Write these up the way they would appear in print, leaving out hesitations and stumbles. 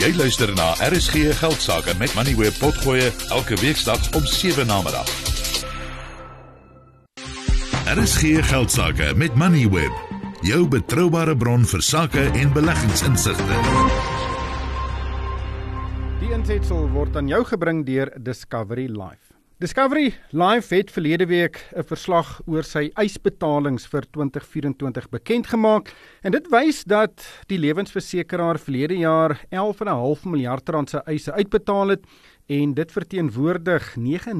Jy luister na RSG Geldsaake met Moneyweb Potgoe elke weeksdag om 7 namiddag. RSG Geldsaake met Moneyweb, jou betroubare bron vir sake en beleggingsinsigte. Die insetsel word aan jou gebring deur Discovery Life. Discovery Life het verlede week 'n verslag oor sy eisbetalings vir 2024 bekend gemaak en dit wys dat die lewensversekeraar verlede jaar 11,5 miljard rand se eise uitbetaal het en dit verteenwoordig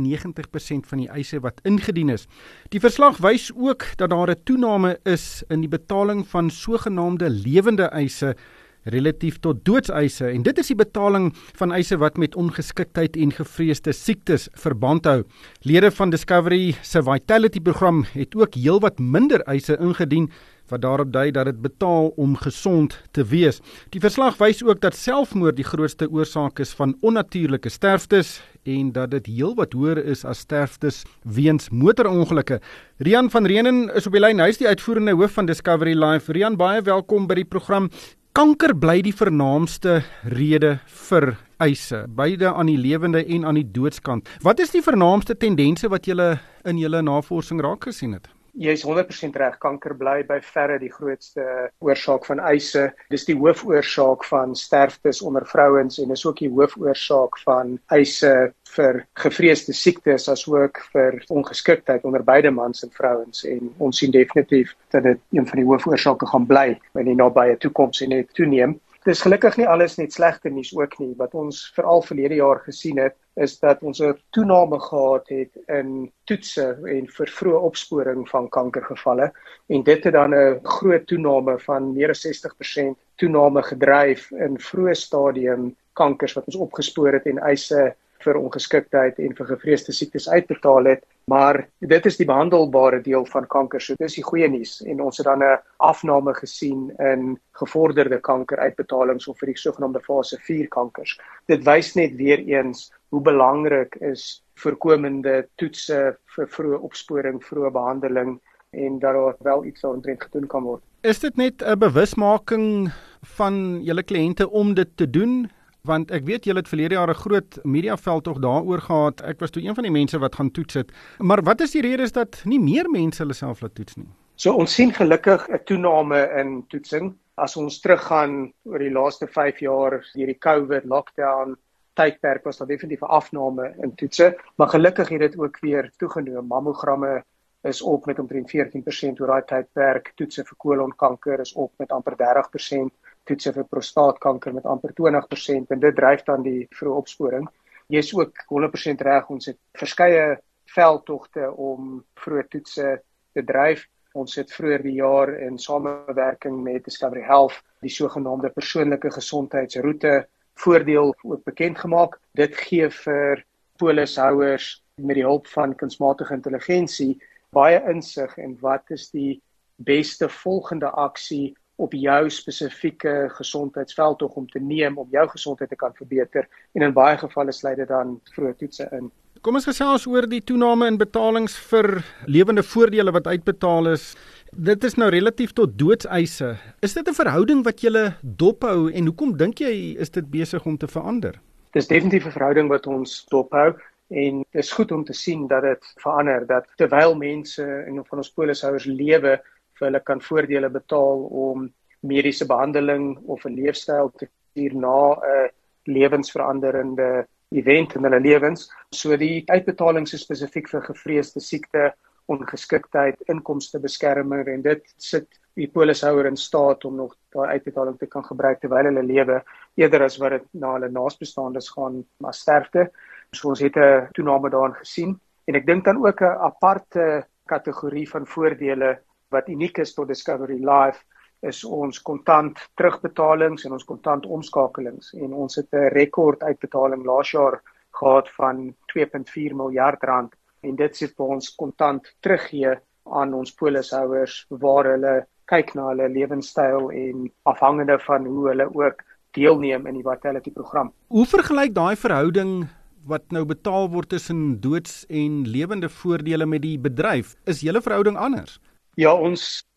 99% van die eise wat ingedien is. Die verslag wys ook dat daar 'n toename is in die betaling van sogenaamde lewende eise relatief tot doodseise, en dit is die betaling van eise wat met ongeskiktheid en gevreesde siektes verband hou. Lede van Discovery se Vitality program het ook heelwat minder eise ingedien, wat daarop dui dat dit betaal om gesond te wees. Die verslag wys ook dat selfmoord die grootste oorsaak is van onnatuurlike sterftes en dat dit heelwat hoër is as sterftes weens motorongelukke. Rian van Renen is op die lyn, hy is die uitvoerende hoof van Discovery Life. Rian, baie welkom by die program. Kanker bly die vernaamste rede vir eise, beide aan die lewende en aan die doodskant. Wat is die vernaamste tendense wat julle in julle navorsing raak gesien het? Jy is 100% reg, kanker bly by verre die grootste oorsaak van eise. Dis die hoofoorsaak van sterftes onder vrouens en is ook die hoofoorsaak van eise vir gevreesde siektes as ook vir ongeskiktheid onder beide mans en vrouens. En ons sien definitief dat dit een van die hoofoorsake gaan bly in die nabye toekoms en net toeneem. Dis gelukkig nie alles net slegte nuus ook nie. Wat ons veral verlede jaar gesien het, is dat ons 'n toename gehad het in toetse en vir vroeë opsporing van kankergevalle. En dit het dan 'n groot toename van meer as 60% toename gedryf in vroeë stadium kankers wat ons opgespoor het en eise vir ongeskiktheid en vir gevreesde siektes uitbetaal het. Maar dit is die behandelbare deel van kanker, so dit is die goeie nuus. En ons het dan 'n afname gesien in gevorderde kankeruitbetalings of vir die sogenaamde fase 4 kankers. Dit wys net weer eens hoe belangrik is voorkomende toetse vir vroeë opsporing, vroeë behandeling en dat daar wel iets daaromtrent gedoen kan word. Is dit net 'n bewusmaking van julle kliënte om dit te doen? Want ek weet julle het verlede jaar 'n groot mediaveld tog daaroor gehad. Ek was toe een van die mense wat gaan toets het. Maar wat is die redes dat nie meer mense hulle self laat toets nie? So ons sien gelukkig 'n toename in toetsing. As ons teruggaan oor die laaste 5 jaar, hierdie COVID, lockdown, tydperk was daar definitief 'n afname in toetse, maar gelukkig het dit ook weer toegeneem. Mammogramme is op met omtrent 14% oor daai tydperk, toetse vir kolonkanker is op met amper 30%, toetse vir prostaatkanker met amper 20% en dit dryf dan die vroeë opsporing. Jy is ook 100% reg, ons het verskeie veldtogte om vroeë toetse te dryf. Ons het vroeër die jaar in samewerking met Discovery Health die sogenaamde persoonlike gesondheidsroete voordeel ook bekend gemaak. Dit gee vir polishouers met die hulp van kunsmatige intelligensie baie insig in wat is die beste volgende aksie op jou spesifieke gesondheidsveldtog om te neem om jou gesondheid te kan verbeter en in baie gevalle sluit dit dan vroeë toetse in. Kom ons gesels oor die toename in betalings vir lewende voordele wat uitbetaal is. Dit is nou relatief tot doodseise. Is dit 'n verhouding wat julle dophou en hoekom dink jy is dit besig om te verander? Dis definitief 'n verhouding wat ons dophou en dit is goed om te sien dat dit verander, dat terwyl mense en van ons polishouers lewe vir hulle kan voordele betaal om mediese behandeling of 'n leefstyl te stuur na 'n lewensveranderende event in hulle lewens. So die uitbetalings is spesifiek vir gevreesde siekte, ongeskiktheid, inkomstebeskerming en dit sit die polishouer in staat om nog daai uitbetaling te kan gebruik terwyl hulle lewe, eerder as wat dit na hulle naasbestaandes gaan as sterfte. So ons het 'n toename daarin gesien en ek dink dan ook 'n aparte kategorie van voordele wat uniek is tot Discovery Life is ons kontant terugbetalings en ons kontant omskakelings en ons het 'n rekord uitbetaling laas jaar gehad van 2,4 miljard rand en dit sit vir ons kontant teruggee aan ons polishouers waar hulle kyk na hulle lewenstyl en afhangende van hoe hulle ook deelneem in die Vitality program. Hoe vergelyk daai verhouding wat nou betaal word tussen doods en lewende voordele met die bedryf? Is julle verhouding anders? Ja, ons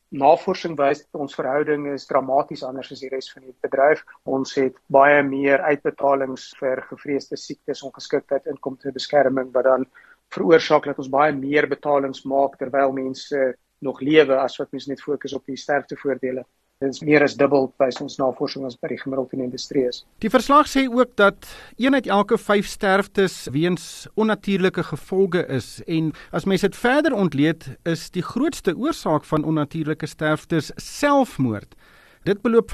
Navorsing wys dat ons verhouding is dramaties anders as die res van die bedryf. Ons het baie meer uitbetalings vir gevreesde siektes, ongeskiktheid, inkomstebeskerming wat dan veroorsaak dat ons baie meer betalings maak terwyl mense nog lewe as wat mense net fokus op die sterftevoordele. Dit is meer as dubbel wys ons navorsing as by die gemiddelde in die industrie is. Die verslag sê ook dat 1 uit elke 5 sterftes weens onnatuurlike gevolge is en as mens dit verder ontleed is die grootste oorsaak van onnatuurlike sterftes selfmoord. Dit beloop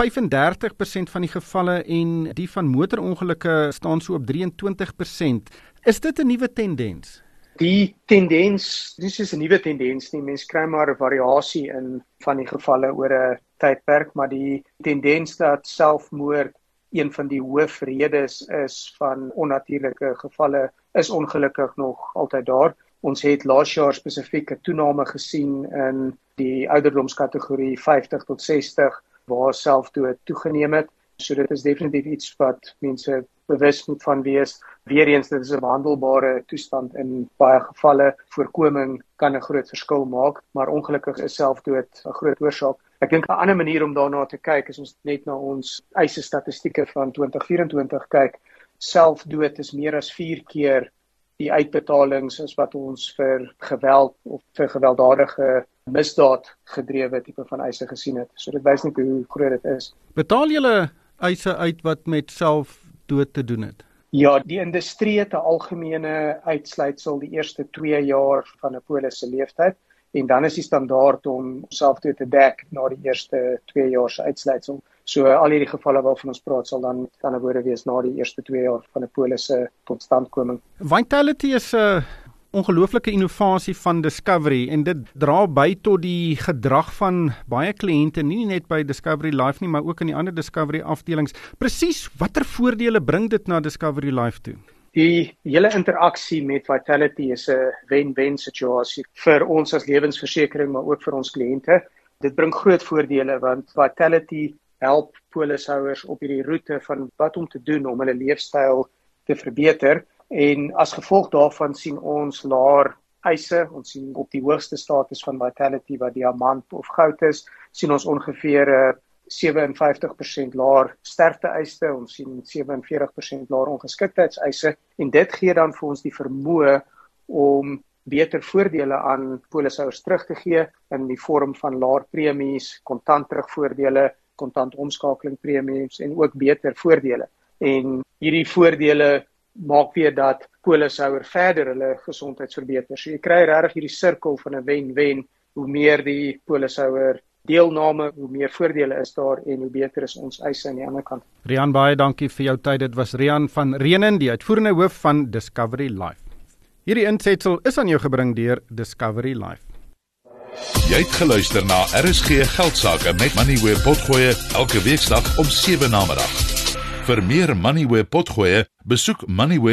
35% van die gevalle en die van motorongelukke staan so op 23%. Is dit 'n nuwe tendens? Die tendens, dis is 'n nuwe tendens nie, mense kry maar 'n variasie in van die gevalle oor 'n tydperk, maar die tendens dat selfmoord een van die hoofredes is van onnatuurlike gevalle is ongelukkig nog altyd daar. Ons het laas jaar spesifiek 'n toename gesien in die ouderdomskategorie 50 tot 60 waar selfdood toegeneem het. So dit is definitief iets wat mense bewus moet van wees. Weereens, dit is 'n behandelbare toestand in baie gevalle. Voorkoming kan 'n groot verskil maak, maar ongelukkig is selfdood 'n groot oorsaak. Ek dink 'n ander manier om daarna te kyk is ons net na ons eise statistieke van 2024 kyk. Selfdood is meer as 4 keer die uitbetalings as wat ons vir geweld of vir gewelddadige misdaad gedrewe tipe van eise gesien het. So dit wys net hoe groot dit is. Betaal julle eise uit wat met selfdood te doen het? Ja, die industrie het 'n algemene uitsluitsel die eerste 2 jaar van 'n polis se lewensduur en dan is die standaard om selfdood te dek na die eerste 2 jaar se uitsluitsel. So al hierdie gevalle waarvan ons praat sal dan aan die woorde wees na die eerste 2 jaar van 'n polis se totstandkoming. Vitality is 'n ongelooflike innovasie van Discovery en dit dra by tot die gedrag van baie kliënte, nie net by Discovery Life nie, maar ook in die ander Discovery afdelings. Presies, watter voordele bring dit na Discovery Life toe? Die hele interaksie met Vitality is 'n wen-wen situasie vir ons as lewensversekering, maar ook vir ons kliënte. Dit bring groot voordele want Vitality help polishouers op hierdie roete van wat om te doen om hulle leefstyl te verbeter. En as gevolg daarvan sien ons laer eise, ons sien op die hoogste status van Vitality wat diamant of goud is, sien ons ongeveer 57% laer sterfte-eise, ons sien 47% laer ongeskiktheidseise en dit gee dan vir ons die vermoë om beter voordele aan polishouers terug te gee in die vorm van laer premies, kontant terugvoordele, kontant omskakeling premies en ook beter voordele. En hierdie voordele maak weer dat polishouer verder hulle gesondheid verbeter. So jy kry regtig hierdie sirkel van 'n wen-wen. Hoe meer die polishouer deelname, hoe meer voordele is daar en hoe beter is ons eise aan die ander kant. Rian, baie dankie vir jou tyd. Dit was Rian van Renen, die uitvoerende hoof van Discovery Life. Hierdie insetsel is aan jou gebring deur Discovery Life. Jy het geluister na RSG Geldsaake met Moneyweb Potgoe elke weeksdag om 7 namiddag. Vir meer Moneyweb Potgoe, besoek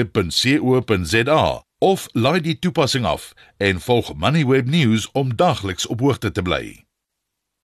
moneyweb.co.za of laai die toepassing af en volg Moneyweb News om dagliks op hoogte te bly.